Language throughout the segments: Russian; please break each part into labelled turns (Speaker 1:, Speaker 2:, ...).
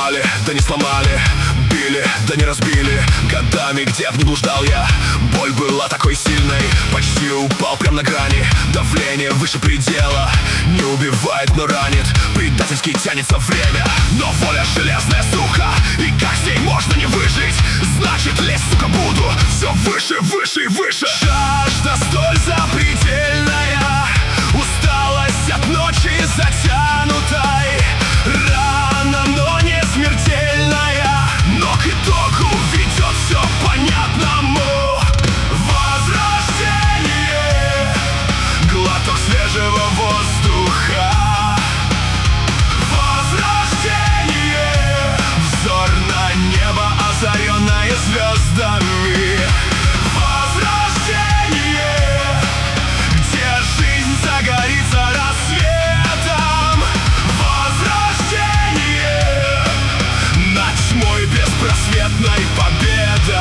Speaker 1: Ломали, да не сломали, били, да не разбили. Годами где б не блуждал я, боль была такой сильной. Почти упал прям на грани, давление выше предела. Не убивает, но ранит, предательски тянется время. Но воля железная, сука, и как с ней можно не выжить? Значит лезть, сука, буду все выше, выше и выше. Жажда столь запредельная, усталость от ночи затянутой. Рана, но не смертельная, но к итогу ведет все понятному. Возрождение, глоток свежего воздуха. Возрождение, взор на небо, озаренное звездами. Возрождение, где жизнь загорится рассветом. Возрождение, над тьмой беспросветной победа.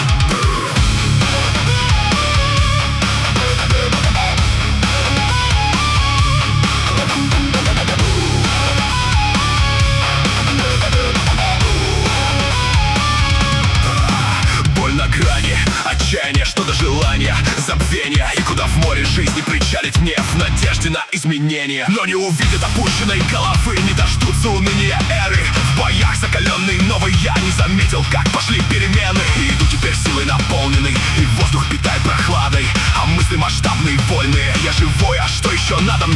Speaker 1: Отчаяние, что до желания, забвения. И куда в море жизни причалить мне в надежде на изменения. Но не увидят опущенной головы, не дождутся уныния эры. В боях закаленный новый я не заметил, как пошли перемены. И иду теперь силой наполненный, и воздух питает прохладой. А мысли масштабные, вольные, я живой, а что еще надо